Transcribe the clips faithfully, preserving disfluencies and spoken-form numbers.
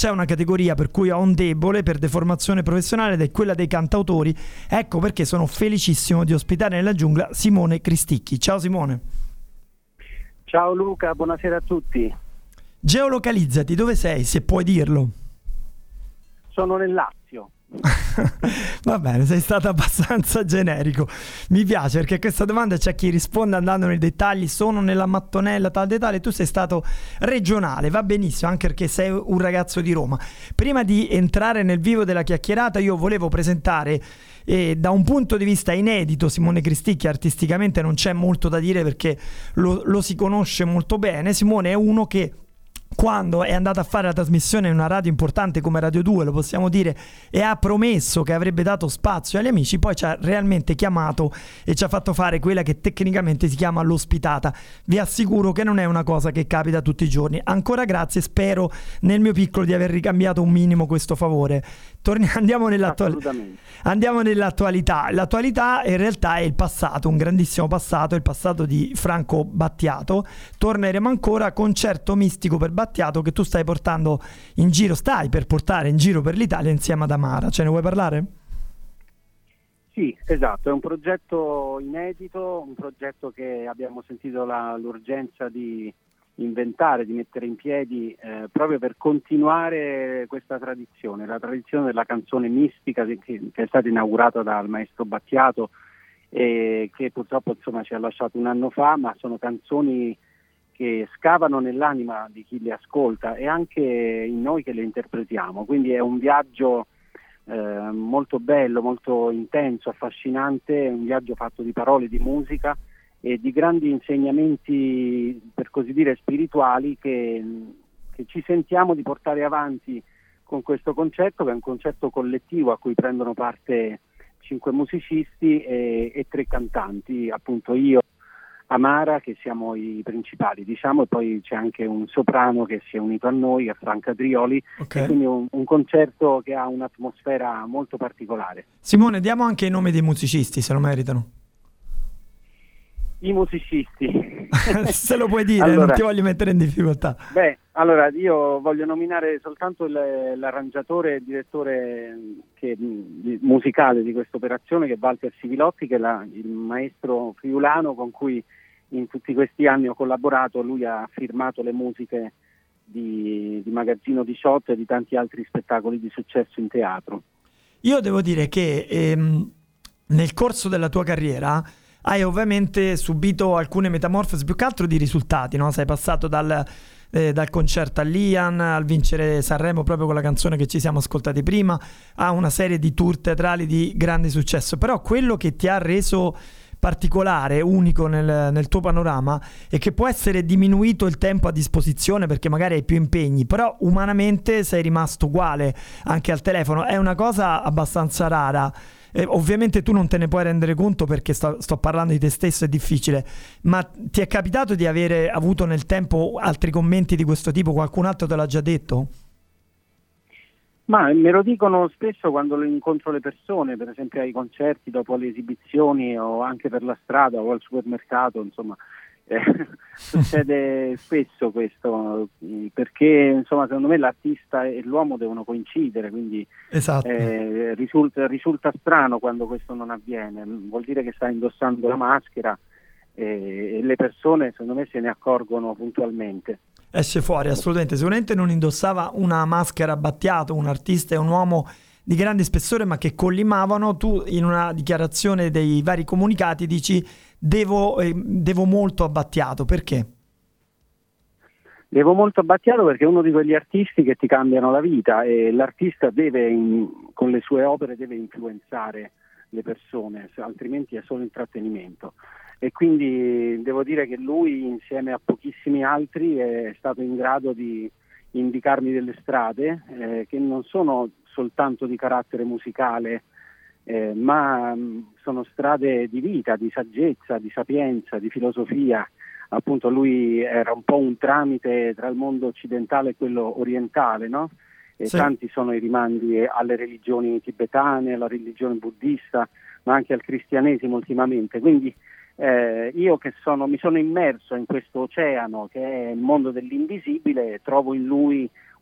c'è una categoria per cui ho un debole per deformazione professionale ed è quella dei cantautori. Ecco perché sono felicissimo di ospitare nella giungla Simone Cristicchi. Ciao Simone. Ciao Luca, buonasera a tutti. Geolocalizzati, dove sei, se puoi dirlo? Sono nel Lazio. Va bene, sei stato abbastanza generico. Mi piace perché a questa domanda c'è chi risponde andando nei dettagli. Sono nella mattonella tal e tale. Tu sei stato regionale, va benissimo, anche perché sei un ragazzo di Roma. Prima di entrare nel vivo della chiacchierata, io volevo presentare eh, da un punto di vista inedito Simone Cristicchi. Artisticamente non c'è molto da dire perché lo, lo si conosce molto bene. Simone è uno che, quando è andata a fare la trasmissione in una radio importante come Radio due, lo possiamo dire, e ha promesso che avrebbe dato spazio agli amici, poi ci ha realmente chiamato e ci ha fatto fare quella che tecnicamente si chiama l'ospitata. Vi assicuro che non è una cosa che capita tutti i giorni. Ancora grazie, spero nel mio piccolo di aver ricambiato un minimo questo favore. Torni- andiamo, nell'attual- andiamo nell'attualità. L'attualità in realtà è il passato, un grandissimo passato, il passato di Franco Battiato. Torneremo ancora, concerto mistico per Battiato che tu stai portando in giro, stai per portare in giro per l'Italia insieme ad Amara. Ce ne vuoi parlare? Sì, esatto, è un progetto inedito, un progetto che abbiamo sentito la, l'urgenza di inventare, di mettere in piedi eh, proprio per continuare questa tradizione, la tradizione della canzone mistica che, che è stata inaugurata dal maestro Battiato e che purtroppo insomma ci ha lasciato un anno fa, ma sono canzoni che scavano nell'anima di chi le ascolta e anche in noi che le interpretiamo, quindi è un viaggio eh, molto bello, molto intenso, affascinante, un viaggio fatto di parole, di musica e di grandi insegnamenti, per così dire, spirituali che, che ci sentiamo di portare avanti con questo concerto, che è un concerto collettivo a cui prendono parte cinque musicisti e, e tre cantanti, appunto io, Amara, che siamo i principali, diciamo, e poi c'è anche un soprano che si è unito a noi, a Franca Drioli, Okay. e quindi un, un concerto che ha un'atmosfera molto particolare. Simone, diamo anche i nomi dei musicisti, se lo meritano. I musicisti. Se lo puoi dire, allora, non ti voglio mettere in difficoltà. Beh, allora io voglio nominare soltanto il, l'arrangiatore e il direttore che, musicale di questa operazione, che è Walter Sivilotti, che è la, il maestro friulano con cui in tutti questi anni ho collaborato. Lui ha firmato le musiche di, di Magazzino diciotto e di tanti altri spettacoli di successo in teatro. Io devo dire che ehm, nel corso della tua carriera hai ovviamente subito alcune metamorfosi, più che altro di risultati, no? Sei passato dal, eh, dal concerto all'Ian al vincere Sanremo proprio con la canzone che ci siamo ascoltati prima, a una serie di tour teatrali di grande successo. Però quello che ti ha reso particolare, unico nel, nel tuo panorama, è che può essere diminuito il tempo a disposizione perché magari hai più impegni, però umanamente sei rimasto uguale anche al telefono. È una cosa abbastanza rara. Eh, ovviamente tu non te ne puoi rendere conto perché sto, sto parlando di te stesso, è difficile, ma ti è capitato di avere avuto nel tempo altri commenti di questo tipo? Qualcun altro te l'ha già detto? Ma me lo dicono spesso quando lo incontro le persone, per esempio ai concerti, dopo le esibizioni o anche per la strada o al supermercato, insomma. Eh, succede spesso questo, perché insomma secondo me l'artista e l'uomo devono coincidere, quindi esatto. eh, risulta, risulta strano quando questo non avviene, vuol dire che sta indossando la maschera e, e le persone secondo me se ne accorgono puntualmente. Esce fuori, assolutamente. Sicuramente non indossava una maschera Battiato, un artista e un uomo di grande spessore, ma che collimavano. Tu in una dichiarazione dei vari comunicati dici devo, eh, devo molto a Battiato. Perché? Devo molto a Battiato perché è uno di quegli artisti che ti cambiano la vita e l'artista deve, in, con le sue opere, deve influenzare le persone, altrimenti è solo intrattenimento. E quindi devo dire che lui, insieme a pochissimi altri, è stato in grado di indicarmi delle strade eh, che non sono soltanto di carattere musicale, eh, ma mh, sono strade di vita, di saggezza, di sapienza, di filosofia. Appunto lui era un po' un tramite tra il mondo occidentale e quello orientale, no? E sì. Tanti sono i rimandi alle religioni tibetane, alla religione buddista, ma anche al cristianesimo ultimamente. Quindi eh, io che sono, mi sono immerso in questo oceano che è il mondo dell'invisibile, trovo in lui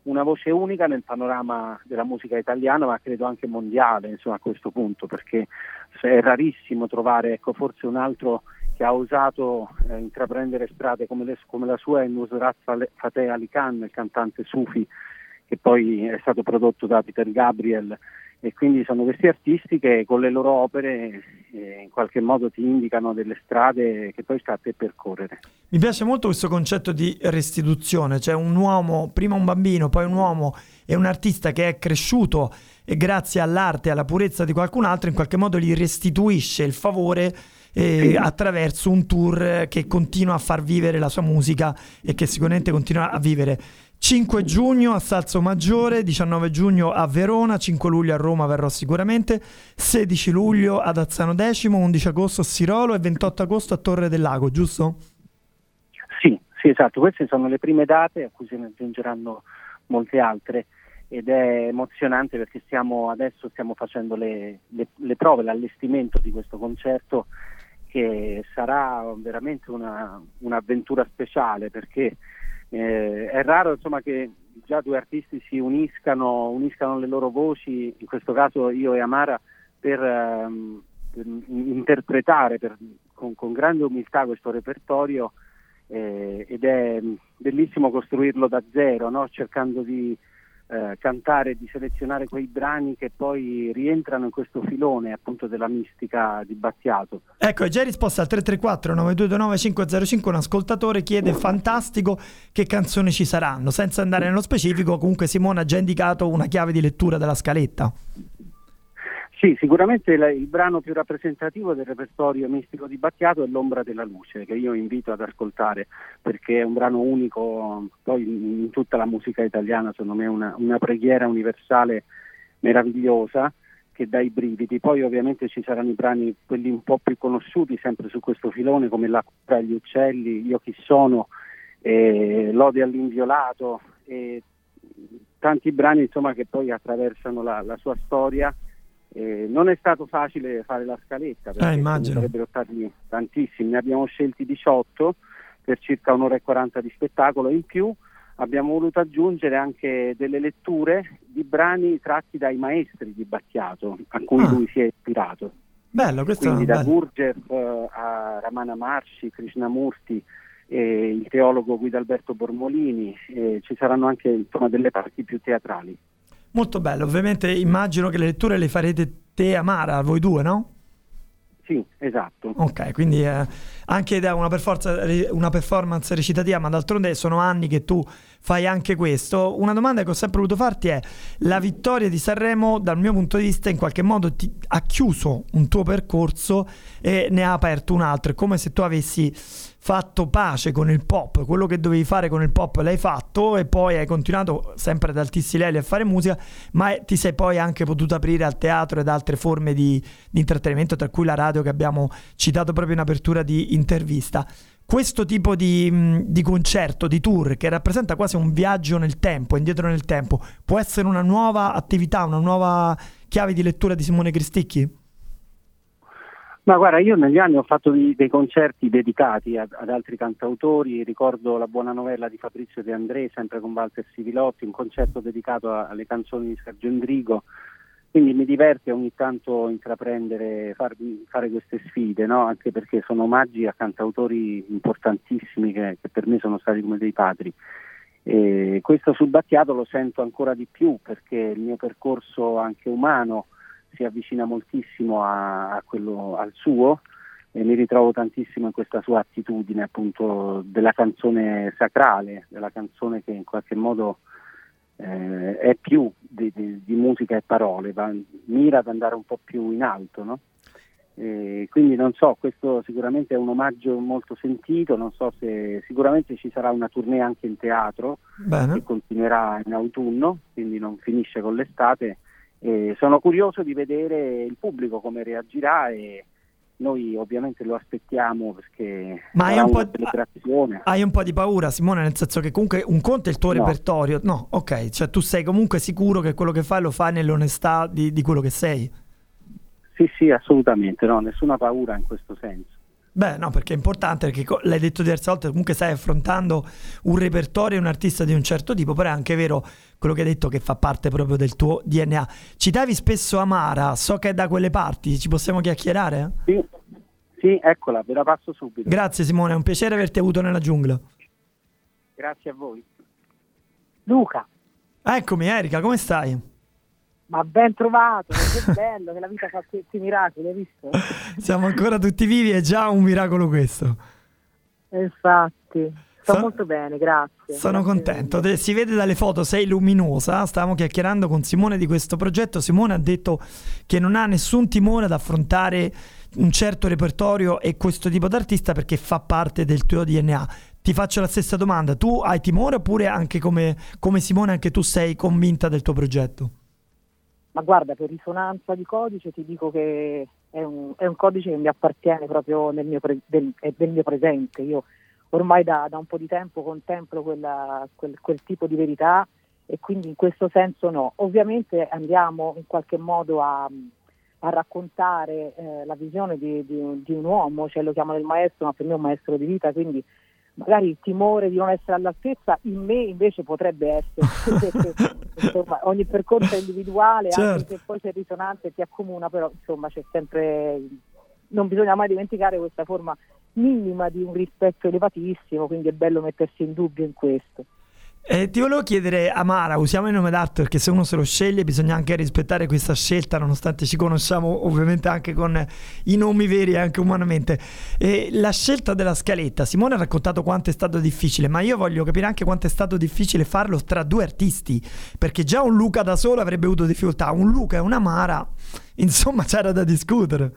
una voce unica nel panorama della musica italiana, ma credo anche mondiale, insomma, a questo punto, perché è rarissimo trovare, ecco, forse un altro che ha osato eh, intraprendere strade come, le, come la sua, è Nusrat Fateh Ali Khan, il cantante sufi, che poi è stato prodotto da Peter Gabriel, e quindi sono questi artisti che con le loro opere eh, in qualche modo ti indicano delle strade che poi sta a te percorrere. Mi piace molto questo concetto di restituzione, cioè un uomo, prima un bambino, poi un uomo e un artista che è cresciuto e grazie all'arte e alla purezza di qualcun altro in qualche modo gli restituisce il favore eh, sì. attraverso un tour che continua a far vivere la sua musica e che sicuramente continua a vivere. cinque giugno a Salsomaggiore, diciannove giugno a Verona, cinque luglio a Roma verrò sicuramente, sedici luglio ad Azzano Decimo, undici agosto a Sirolo e ventotto agosto a Torre del Lago, giusto? Sì, sì, esatto, queste sono le prime date a cui se ne aggiungeranno molte altre ed è emozionante perché stiamo adesso stiamo facendo le, le, le prove, l'allestimento di questo concerto che sarà veramente una, un'avventura speciale perché Eh, è raro insomma che già due artisti si uniscano, uniscano le loro voci, in questo caso io e Amara, per, um, per interpretare per, con, con grande umiltà questo repertorio eh, ed è bellissimo costruirlo da zero, no? Cercando di eh, cantare, di selezionare quei brani che poi rientrano in questo filone appunto della mistica di Battiato. Ecco, è già risposta al tre tre quattro nove due due nove cinque zero cinque, un ascoltatore chiede fantastico che canzoni ci saranno, senza andare nello specifico. Comunque Simone ha già indicato una chiave di lettura della scaletta. Sì, sicuramente il, il brano più rappresentativo del repertorio mistico di Battiato è L'ombra della luce, che io invito ad ascoltare perché è un brano unico poi in, in tutta la musica italiana, secondo me una, una preghiera universale meravigliosa che dà i brividi. Poi ovviamente ci saranno i brani, quelli un po' più conosciuti sempre su questo filone, come La cura agli uccelli, Io chi sono, eh, L'ode all'inviolato e tanti brani insomma che poi attraversano la, la sua storia. Eh, non è stato facile fare la scaletta perché eh, ne sarebbero stati tantissimi, ne abbiamo scelti diciotto per circa un'ora e quaranta di spettacolo. In più abbiamo voluto aggiungere anche delle letture di brani tratti dai maestri di Battiato a cui ah. lui si è ispirato. Bello, questo quindi è da bello. Gurdjieff a Ramana Maharshi, Krishnamurti, eh, il teologo Guidalberto Bormolini, eh, ci saranno anche insomma delle parti più teatrali. Molto bello, ovviamente immagino che le letture le farete te e Amara, voi due, no? Sì, esatto. Ok, quindi eh, anche da una, perforza, una performance recitativa, ma d'altronde sono anni che tu fai anche questo. Una domanda che ho sempre voluto farti è: la vittoria di Sanremo dal mio punto di vista in qualche modo ti ha chiuso un tuo percorso e ne ha aperto un altro, è come se tu avessi fatto pace con il pop, quello che dovevi fare con il pop l'hai fatto e poi hai continuato sempre ad altissimi livelli a fare musica, ma ti sei poi anche potuto aprire al teatro ed altre forme di, di intrattenimento, tra cui la radio che abbiamo citato proprio in apertura di intervista. Questo tipo di, di concerto, di tour che rappresenta quasi un viaggio nel tempo, indietro nel tempo, può essere una nuova attività, una nuova chiave di lettura di Simone Cristicchi? Ma guarda, io negli anni ho fatto dei, dei concerti dedicati ad, ad altri cantautori, ricordo La buona novella di Fabrizio De André, sempre con Walter Sivilotti, un concerto dedicato a, alle canzoni di Sergio Endrigo, quindi mi diverte ogni tanto intraprendere, far, fare queste sfide, no? Anche perché sono omaggi a cantautori importantissimi che, che per me sono stati come dei padri. E questo sul Battiato lo sento ancora di più perché il mio percorso anche umano si avvicina moltissimo a, a quello, al suo, e mi ritrovo tantissimo in questa sua attitudine appunto della canzone sacrale, della canzone che in qualche modo eh, è più di, di, di musica e parole, va, mira ad andare un po' più in alto, no? E quindi non so, questo sicuramente è un omaggio molto sentito, non so se sicuramente ci sarà una tournée anche in teatro. Bene. Che continuerà in autunno, quindi non finisce con l'estate. E sono curioso di vedere il pubblico come reagirà e noi ovviamente lo aspettiamo perché ma hai sarà un, una po', celebrazione. Hai un po' di paura, Simone, nel senso che comunque un conto è il tuo no. repertorio, no, ok, cioè tu sei comunque sicuro che quello che fai lo fai nell'onestà di, di quello che sei? Sì, sì, assolutamente, no, nessuna paura in questo senso. Beh, no, perché è importante, perché co- l'hai detto diverse volte, comunque stai affrontando un repertorio e un artista di un certo tipo, però è anche vero quello che hai detto, che fa parte proprio del tuo D N A. Citavi spesso Amara, so che è da quelle parti, ci possiamo chiacchierare? Sì, sì, eccola, ve la passo subito. Grazie Simone, è un piacere averti avuto nella giungla. Grazie a voi. Luca, Eccomi Erika, come stai? ma ben trovato, che bello, che la vita fa questi miracoli, hai visto? Siamo ancora tutti vivi, è già un miracolo questo. Infatti, sto So- molto bene, grazie. Sono Grazie contento. mille. De- Si vede dalle foto, sei luminosa. Stavamo chiacchierando con Simone di questo progetto. Simone ha detto che non ha nessun timore ad affrontare un certo repertorio e questo tipo d'artista perché fa parte del tuo D N A. Ti faccio la stessa domanda: tu hai timore oppure anche come, come Simone anche tu sei convinta del tuo progetto? Ma guarda, per risonanza di codice ti dico che è un, è un codice che mi appartiene proprio nel mio, pre- del, è del mio presente. Io ormai da, da un po' di tempo contemplo quella, quel, quel tipo di verità e quindi in questo senso no. Ovviamente andiamo in qualche modo a, a raccontare eh, la visione di, di, di un uomo, cioè lo chiamano il maestro, ma per me è un maestro di vita, quindi magari il timore di non essere all'altezza in me invece potrebbe essere, perché insomma ogni percorso è individuale, Certo. anche se poi c'è risonanza ti accomuna, però insomma c'è sempre, non bisogna mai dimenticare questa forma minima di un rispetto elevatissimo, quindi è bello mettersi in dubbio in questo. Eh, ti volevo chiedere, Amara, usiamo il nome d'arte perché se uno se lo sceglie bisogna anche rispettare questa scelta, nonostante ci conosciamo ovviamente anche con i nomi veri, anche umanamente. Eh, la scelta della scaletta, Simone ha raccontato quanto è stato difficile, ma io voglio capire anche quanto è stato difficile farlo tra due artisti, perché già un Luca da solo avrebbe avuto difficoltà, un Luca e una Amara, insomma c'era da discutere.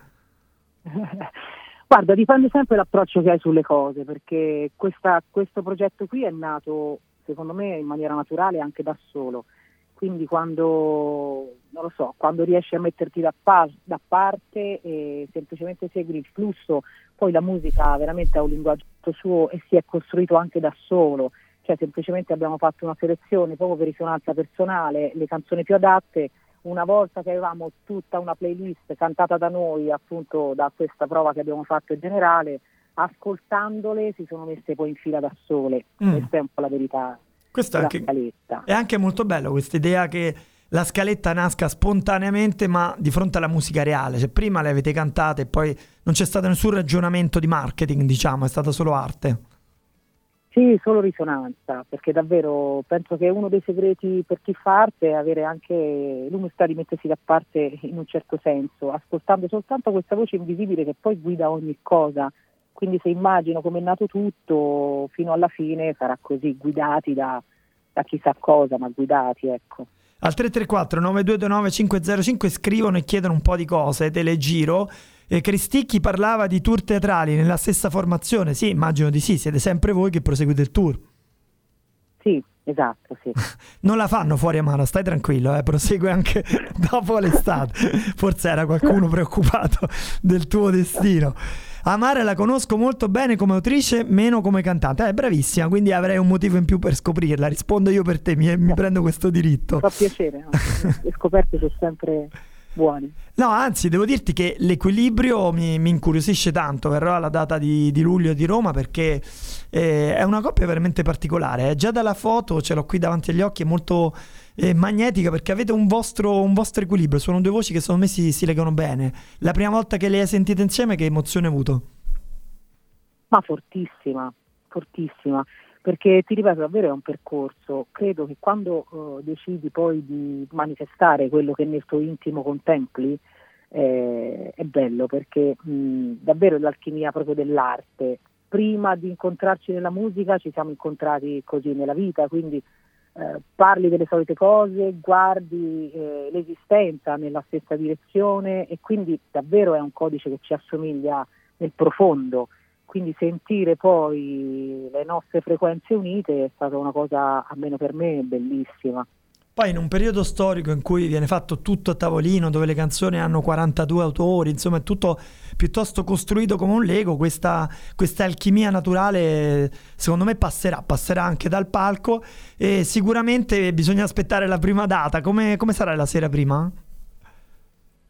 Guarda, dipende sempre l'approccio che hai sulle cose, perché questa, questo progetto qui è nato secondo me in maniera naturale anche da solo, quindi quando non lo so, quando riesci a metterti da, par- da parte e semplicemente segui il flusso, poi la musica veramente ha un linguaggio suo e si è costruito anche da solo, cioè semplicemente abbiamo fatto una selezione proprio per risonanza personale, le canzoni più adatte. Una volta che avevamo tutta una playlist cantata da noi, appunto da questa prova che abbiamo fatto in generale, ascoltandole si sono messe poi in fila da sole. Mm. Questa è un po' la verità Questo è della anche, scaletta. è anche molto bello questa idea che la scaletta nasca spontaneamente ma di fronte alla musica reale, cioè prima le avete cantate e poi non c'è stato nessun ragionamento di marketing, diciamo, è stata solo arte. Sì, solo risonanza, perché davvero penso che uno dei segreti per chi fa arte è avere anche l'umiltà di mettersi da parte in un certo senso, ascoltando soltanto questa voce invisibile che poi guida ogni cosa. Quindi se immagino come è nato tutto, fino alla fine sarà così, guidati da, da chissà cosa, ma guidati, ecco. Al tre tre quattro nove due due nove cinque zero cinque scrivono e chiedono un po' di cose, te le giro. E Cristicchi parlava di tour teatrali nella stessa formazione. Sì, immagino di sì, siete sempre voi che proseguite il tour. Sì, esatto, sì. Non la fanno fuori Amara, stai tranquillo, eh, prosegue anche dopo l'estate. Forse era qualcuno preoccupato del tuo destino. Amara la conosco molto bene come autrice, meno come cantante. È eh, bravissima, quindi avrei un motivo in più per scoprirla. Rispondo io per te, mi, mi prendo questo diritto. Fa piacere, no? Le scoperte sono sempre buone. No, anzi, devo dirti che l'equilibrio mi, mi incuriosisce tanto. Verrò alla data di, di luglio di Roma perché eh, è una coppia veramente particolare. Eh. Già dalla foto, ce l'ho qui davanti agli occhi, è molto eh, magnetica perché avete un vostro, un vostro equilibrio. Sono due voci che secondo me si, si legano bene. La prima volta che le hai sentite insieme, che emozione hai avuto? Ma fortissima, fortissima. Perché ti ripeto, davvero è un percorso. Credo che quando uh, decidi poi di manifestare quello che nel tuo intimo contempli eh, è bello, perché mh, davvero è l'alchimia proprio dell'arte. Prima di incontrarci nella musica ci siamo incontrati così nella vita, quindi eh, parli delle solite cose, guardi eh, l'esistenza nella stessa direzione e quindi davvero è un codice che ci assomiglia nel profondo. Quindi sentire poi le nostre frequenze unite è stata una cosa, almeno per me, bellissima. Poi in un periodo storico in cui viene fatto tutto a tavolino, dove le canzoni hanno quarantadue autori, insomma è tutto piuttosto costruito come un Lego, questa, questa alchimia naturale secondo me passerà, passerà anche dal palco e sicuramente bisogna aspettare la prima data. Come, come sarà la sera prima?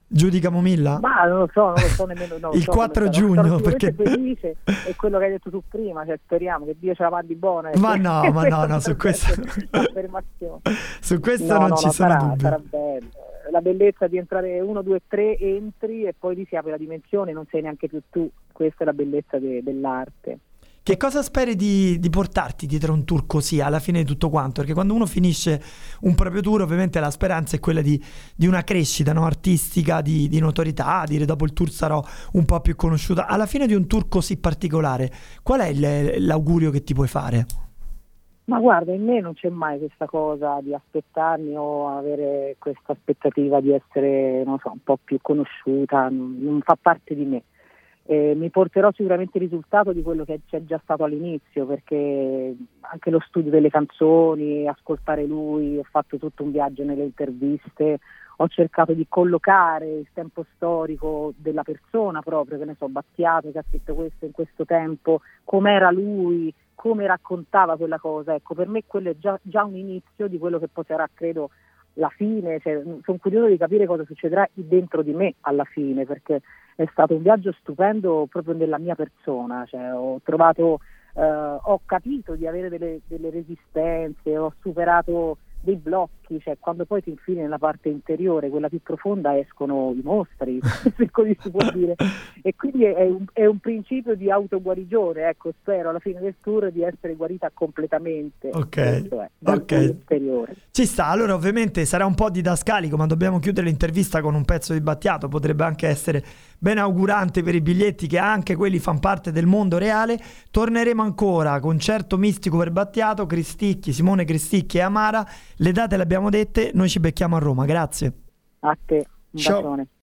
Giù di camomilla? Ma non lo so, non lo so nemmeno. No, il so quattro giugno, perché felice è quello che hai detto tu prima, cioè speriamo che Dio ce la mandi buona. Ma no, ma no, no, su questo su questo no, non no, ci no, sono sarà, dubbi. Sarà bello. La bellezza di entrare uno, due, tre, entri e poi ti si apre la dimensione, non sei neanche più tu. Questa è la bellezza de- dell'arte. Che cosa speri di, di portarti dietro un tour così alla fine di tutto quanto? Perché quando uno finisce un proprio tour, ovviamente la speranza è quella di, di una crescita, no? Artistica, di, di notorietà, dire dopo il tour sarò un po' più conosciuta. Alla fine di un tour così particolare, qual è il, l'augurio che ti puoi fare? Ma guarda, in me non c'è mai questa cosa di aspettarmi o avere questa aspettativa di essere, non so, un po' più conosciuta, non, non fa parte di me. Eh, mi porterò sicuramente il risultato di quello che c'è già stato all'inizio, perché anche lo studio delle canzoni, ascoltare lui, ho fatto tutto un viaggio nelle interviste, ho cercato di collocare il tempo storico della persona proprio, che ne so, Battiato che ha scritto questo in questo tempo, com'era lui, come raccontava quella cosa. Ecco, per me quello è già, già un inizio di quello che poi sarà, credo, la fine. Cioè, sono curioso di capire cosa succederà dentro di me alla fine, perché è stato un viaggio stupendo proprio nella mia persona. Cioè, ho trovato, eh, ho capito di avere delle, delle resistenze, ho superato dei blocchi, cioè quando poi ti infili nella parte interiore, quella più profonda, escono i mostri, se così si può dire, e quindi è un, è un principio di autoguarigione. Ecco, spero alla fine del tour di essere guarita completamente. Ok, è, dal ok. interiore. Ci sta, allora ovviamente sarà un po' didascalico, ma dobbiamo chiudere l'intervista con un pezzo di Battiato, potrebbe anche essere ben augurante per i biglietti, che anche quelli fanno parte del mondo reale. Torneremo ancora, concerto mistico per Battiato, Cristicchi, Simone Cristicchi e Amara, le date le abbiamo dette, noi ci becchiamo a Roma, grazie. A te, un Ciao. bacione.